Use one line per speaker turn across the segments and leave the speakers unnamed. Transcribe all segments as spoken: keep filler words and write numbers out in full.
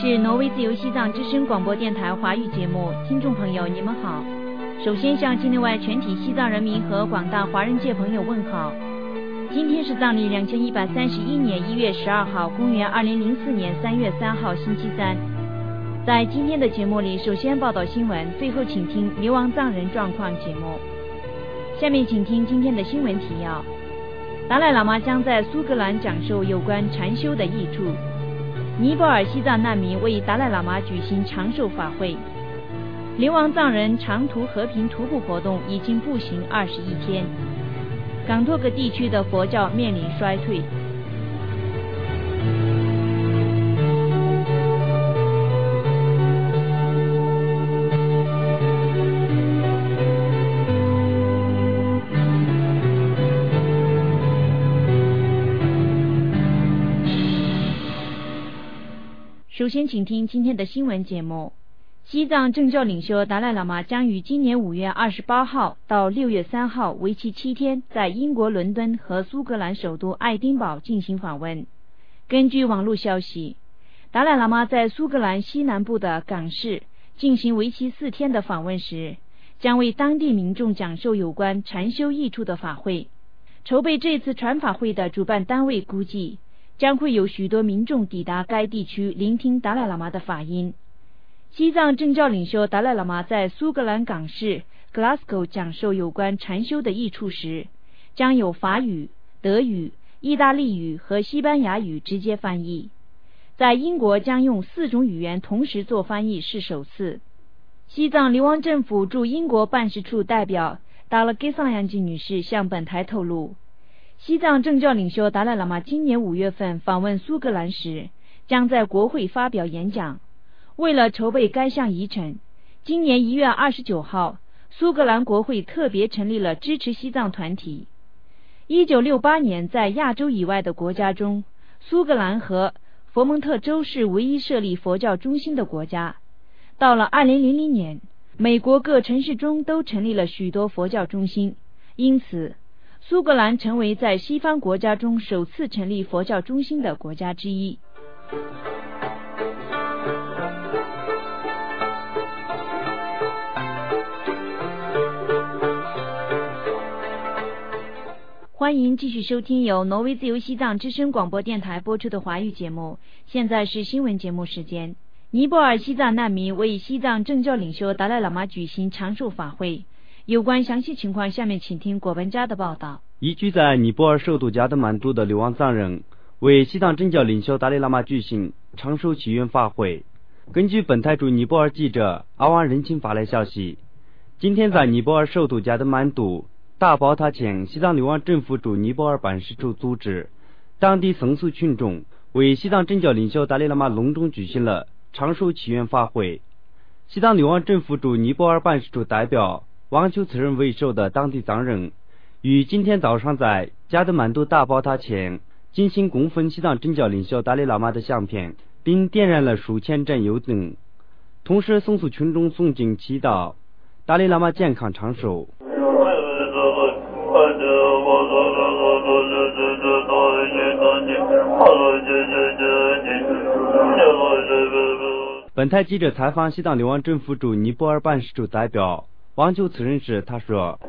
是挪威自由西藏之声广播电台华语节目，听众朋友你们好。首先向境内外全体西藏人民和广大华人界朋友问好。今天是藏历两千一百三十一年一月十二号，公元二零零四年三月三号，星期三。在今天的节目里，首先报道新闻，最后请听流亡藏人状况节目。下面请听今天的新闻提要：达赖喇嘛将在苏格兰讲授有关禅修的益处；尼泊尔西藏难民为达赖喇嘛举行长寿法会；流亡藏人长途和平徒步活动已经步行二十一天；港多个地区的佛教面临衰退。首先请听今天的新闻节目。西藏政教领袖达赖喇嘛将于今年五月二十八号到六月三号为期七天在英国伦敦和苏格兰首都爱丁堡进行访问。根据网络消息，达赖喇嘛在苏格兰西南部的港市进行为期四天的访问时，将为当地民众讲授有关禅修益处的法会。筹备这次传法会的主办单位估计将会有许多民众抵达该地区聆听达赖喇嘛的法音。西藏政教领袖达赖喇嘛在苏格兰港市 Glasgow 讲授有关禅修的益处时，将有法语、德语、意大利语和西班牙语直接翻译。在英国将用四种语言同时做翻译是首次。西藏流亡政府驻英国办事处代表达拉给桑扬吉女士向本台透露，西藏政教领袖达赖喇嘛今年五月份访问苏格兰时，将在国会发表演讲。为了筹备该项议程，今年一月二十九号，苏格兰国会特别成立了支持西藏团体。一九六八年，在亚洲以外的国家中，苏格兰和佛蒙特州是唯一设立佛教中心的国家。到了二零零零年，美国各城市中都成立了许多佛教中心，因此苏格兰成为在西方国家中首次成立佛教中心的国家之一。欢迎继续收听由挪威自由西藏之声广播电台播出的华语节目。现在是新闻节目时间。尼泊尔西藏难民为西藏政教领袖达赖喇嘛举行长寿法会。有关详细情况，下面请听果本家的报道。
移居在尼泊尔首都加德满都的流亡藏人为西藏政教领袖达赖喇嘛举行长寿祈愿法会。根据本台驻尼泊尔记者阿旺人情发来消息，今天在尼泊尔首都加德满都大宝塔前，西藏流亡政府驻尼泊尔办事处组织当地僧俗群众为西藏政教领袖达赖喇嘛隆重举行了长寿祈愿法会。西藏流亡政府驻尼泊尔办事处代表王秋慈人为首的当地藏人于今天早上在加德满都大宝塔前进行供奉西藏政教领袖达赖喇嘛的相片，并点燃了数千盏油灯，同时僧俗群众诵经祈祷达赖喇嘛健康长寿。本台记者采访西藏流亡政府驻尼泊尔办事处代表王秋慈人时，他说：“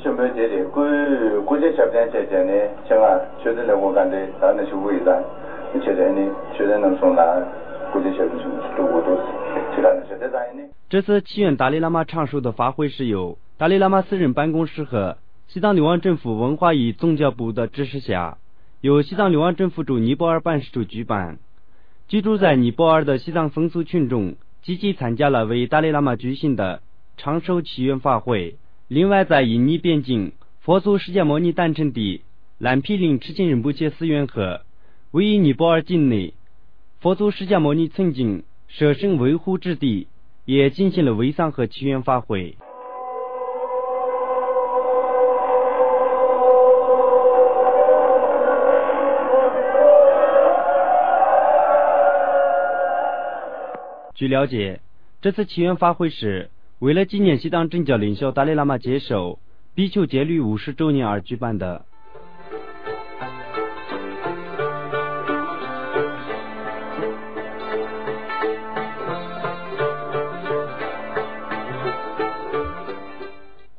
这次祈愿达赖喇嘛长寿的法会是由达赖喇嘛私人办公室和西藏流亡政府文化与宗教部的支持下，由西藏流亡政府驻尼泊尔办事处举办。居住在尼泊尔的西藏僧俗群众积极参加了为达赖喇嘛举行的长寿祈愿法会。另外，在印尼边境佛祖释迦牟尼诞辰地兰毗林赤欽仁波切寺院和位于尼泊尔境内佛祖释迦牟尼曾经舍身维护之地也进行了为丧和祈愿法会。据了解，这次祈愿法会是为了纪念西藏政教领袖达赖喇嘛接受比丘戒律五十周年而举办的。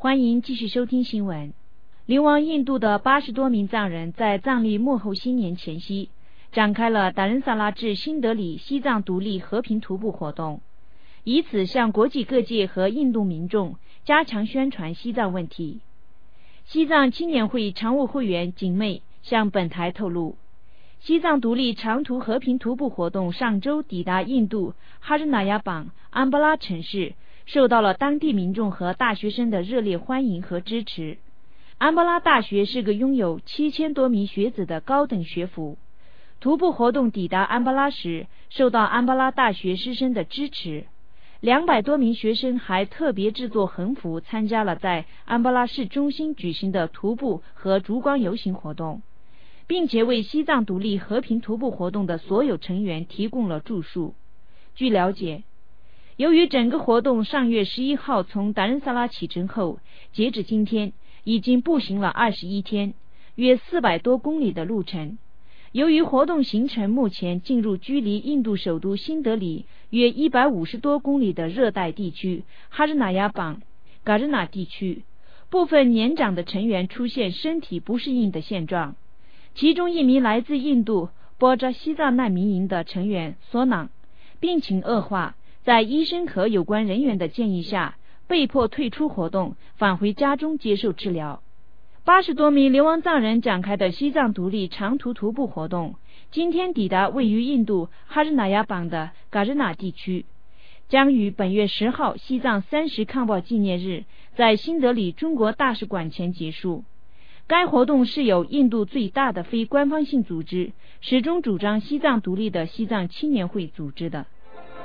欢迎继续收听新闻。流亡印度的八十多名藏人在藏历末后新年前夕，展开了达仁萨拉至新德里西藏独立和平徒步活动，以此向国际各界和印度民众加强宣传西藏问题。西藏青年会常务会员景妹向本台透露，西藏独立长途和平徒步活动上周抵达印度哈日那亚邦安巴拉城市，受到了当地民众和大学生的热烈欢迎和支持。安巴拉大学是个拥有七千多名学子的高等学府。徒步活动抵达安巴拉时，受到安巴拉大学师生的支持，两百多名学生还特别制作横幅，参加了在安巴拉市中心举行的徒步和烛光游行活动，并且为西藏独立和平徒步活动的所有成员提供了住宿。据了解，由于整个活动上月十一号从达仁萨拉启程后，截止今天已经步行了二十一天，约四百多公里的路程。由于活动行程目前进入距离印度首都新德里约一百五十多公里的热带地区哈日那亚邦嘎日纳地区，部分年长的成员出现身体不适应的现状，其中一名来自印度波扎西藏难民营的成员索朗病情恶化，在医生和有关人员的建议下，被迫退出活动，返回家中接受治疗。八十多名流亡藏人展开的西藏独立长途徒步活动，今天抵达位于印度哈日那亚邦的嘎日纳地区，将于本月十号西藏三十抗暴纪念日在新德里中国大使馆前结束。该活动是由印度最大的非官方性组织，始终主张西藏独立的西藏青年会组织的。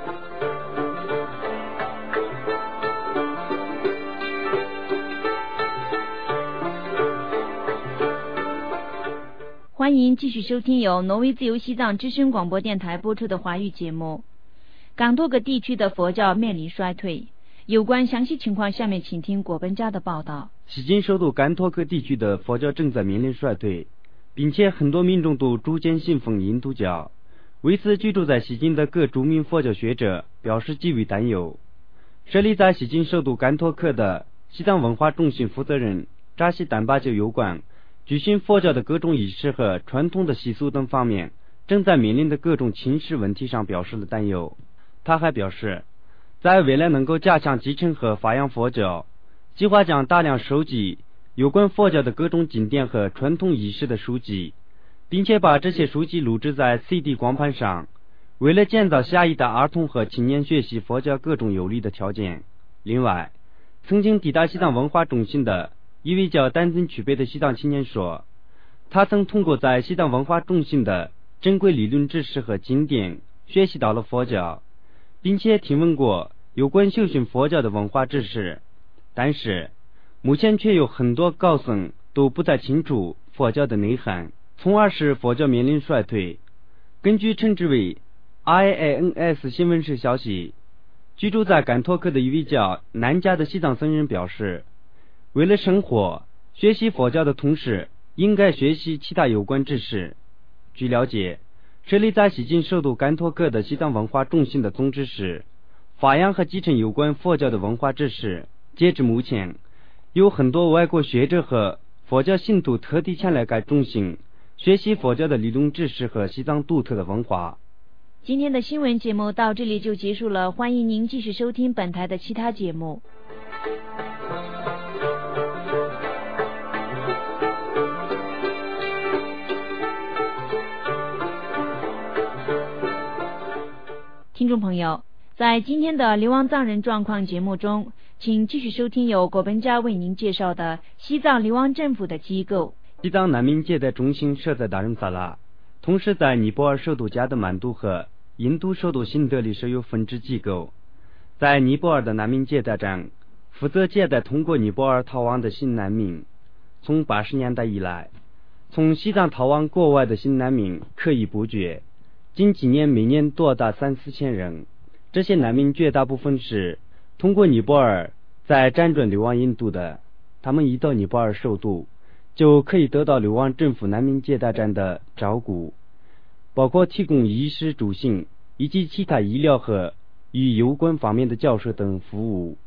欢迎继续收听由挪威自由西藏之声广播电台播出的华语节目。港多个地区的佛教面临衰退，有关详细情况，下面请听果本家的报道。
西金首都甘托克地区的佛教正在面临衰退，并且很多民众都逐渐信奉印度教。为此，居住在西金的各著名佛教学者表示极为担忧。设立在西金首都甘托克的西藏文化中心负责人扎西丹巴就有关举行佛教的各种仪式和传统的习俗等方面正在面临的各种侵蚀问题上表示了担忧。他还表示，在未来能够加强继承和发扬佛教，计划将大量收集有关佛教的各种经典和传统仪式的书籍，并且把这些书籍录制在 C D 光盘上，为了建造下一代儿童和青年学习佛教各种有利的条件。另外，曾经抵达西藏文化中心的一位叫丹增曲贝的西藏青年说，他曾通过在西藏文化中心的珍贵理论知识和经典学习到了佛教，并且听闻过有关修行佛教的文化知识，但是目前却有很多高僧都不再清楚佛教的内涵，从而使佛教面临衰退。根据称之为 I A N S 新闻社消息，居住在甘托克的一位叫南迦的西藏僧人表示，为了生活，学习佛教的同时应该学习其他有关知识。据了解，设立在西金首都甘托克的西藏文化中心的宗旨是发扬和继承有关佛教的文化知识。截至目前，有很多外国学者和佛教信徒特地前来该中心学习佛教的理论知识和西藏独特的文化。
今天的新闻节目到这里就结束了，欢迎您继续收听本台的其他节目。听众朋友，在今天的流亡藏人状况节目中，请继续收听由果本家为您介绍的西藏流亡政府的机构。
西藏难民接待中心设在达仁萨拉，同时在尼泊尔首都加德满都和印度首都新德里设有分支机构。在尼泊尔的难民接待站负责接待通过尼泊尔逃亡的新难民。从八十年代以来，从西藏逃亡国外的新难民络绎不绝，近几年每年多达三四千人。这些难民绝大部分是通过尼泊尔在辗转流亡印度的，他们一到尼泊尔首都就可以得到流亡政府难民接待站的照顾，包括提供衣食住行以及其他医疗和与有关方面的教授等服务。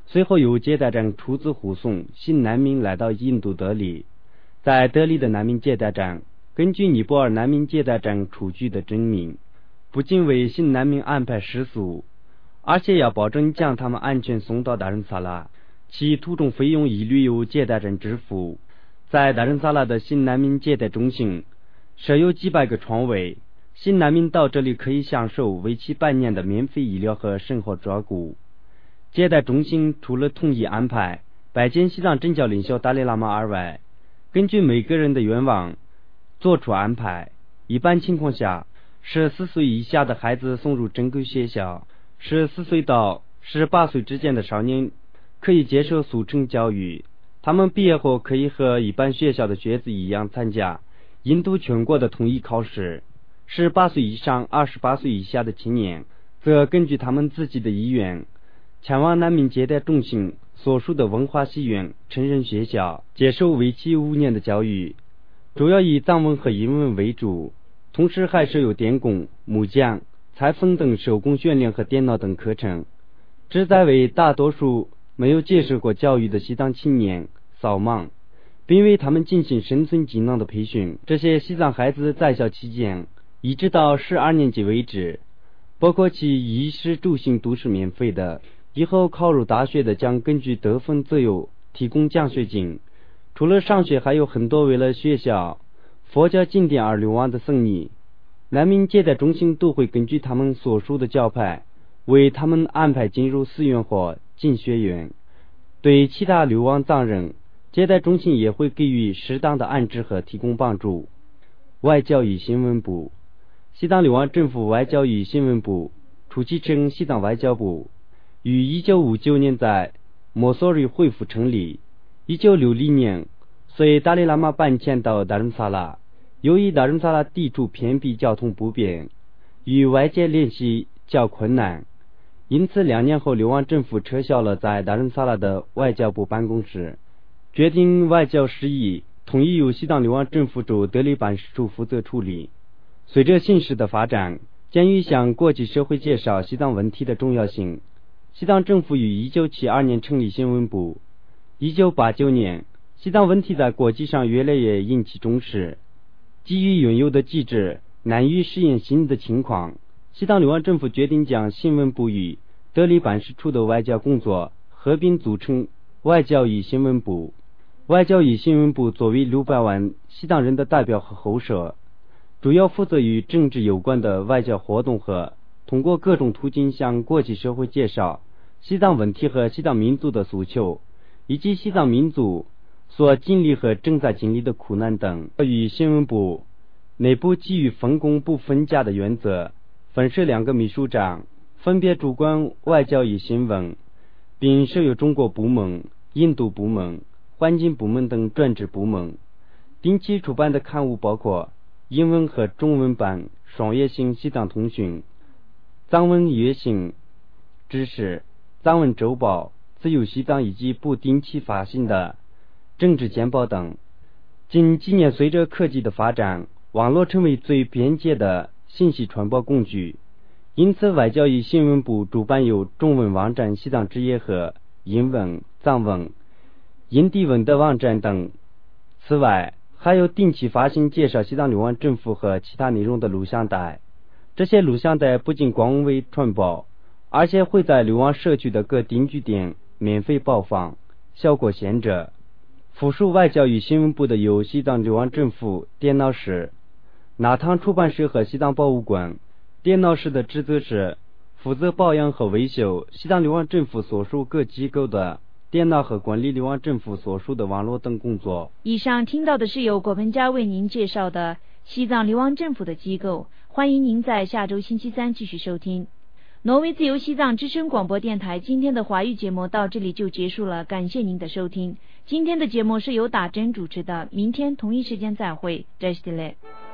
随后由接待站出资护送新难民来到印度德里。在德里的难民接待站，根据尼泊尔难民接待站出具的证明，不仅为新难民安排食宿，而且要保证将他们安全送到达仁萨拉，其途中费用一律由接待站支付。在达仁萨拉的新难民接待中心设有几百个床位，新难民到这里可以享受为期半年的免费医疗和生活照顾。接待中心除了统一安排拜见西藏真教领袖达赖喇嘛而外，根据每个人的愿望做出安排。一般情况下，十四岁以下的孩子送入正规学校，十四岁到十八岁之间的少年可以接受速成教育，他们毕业后可以和一般学校的学子一样参加印度全国的统一考试。十八岁以上、二十八岁以下的青年则根据他们自己的意愿前往难民接待中心所属的文化戏院成人学校，接受为期五年的教育，主要以藏文和英文为主，同时还设有电工、木匠、裁缝等手工训练和电脑等课程，旨在为大多数没有接受过教育的西藏青年扫盲，并为他们进行生存技能的培训。这些西藏孩子在校期间一直到十二年级为止，包括其衣食住行都是免费的。以后考入大学的将根据得分自由提供奖学金。除了上学，还有很多为了学校、佛教经典而流亡的僧尼。难民接待中心都会根据他们所属的教派为他们安排进入寺院或进学院。对其他流亡藏人，接待中心也会给予适当的安置和提供帮助。外交与新闻部，西藏流亡政府外交与新闻部初期称西藏外交部，于一九五九年在摩索瑞恢复成立。一九六零年随达赖喇嘛搬迁到达仁萨拉，由于达仁萨拉地处偏僻，交通不便，与外界联系较困难，因此两年后流亡政府撤销了在达仁萨拉的外交部办公室，决定外交事宜统一由西藏流亡政府驻德里办事处负责处理。随着形势的发展，鉴于向国际社会介绍西藏问题的重要性，西藏政府于一九七二年成立新闻部。一九八九年，西藏问题在国际上越来越引起重视。基于原有的机制难于适应新的情况，西藏流亡政府决定将新闻部与德里办事处的外交工作合并组成外交与新闻部。外交与新闻部作为六百万西藏人的代表和后设，主要负责与政治有关的外交活动和通过各种途径向国际社会介绍西藏问题和西藏民族的诉求，以及西藏民族所经历和正在经历的苦难等。与新闻部内部基于分工不分家的原则，分设两个秘书长，分别主管外交与新闻，并设有中国部门、印度部门、环境部门等专职部门。定期出版的刊物包括英文和中文版双月性西藏通讯、藏文月性知识、藏文周报、自由西藏以及不定期发行的政治简报等。近几年随着科技的发展，网络成为最便捷的信息传播工具，因此外交与新闻部主办有中文网站西藏之夜和英文、藏文、印地文的网站等。此外还有定期发行介绍西藏流亡政府和其他内容的录像带，这些录像带不仅广为传播，而且会在流亡社区的各定居点免费播放，效果显著。附属外交与新闻部的有西藏流亡政府电脑室、纳唐出版社和西藏博物馆。电脑室的职责是负责保养和维修西藏流亡政府所属各机构的电脑和管理流亡政府所属的网络等工作。
以上听到的是由郭文佳为您介绍的西藏流亡政府的机构，欢迎您在下周星期三继续收听。挪威自由西藏之声广播电台今天的华语节目到这里就结束了，感谢您的收听。今天的节目是由打针主持的，明天同一时间再会，再见。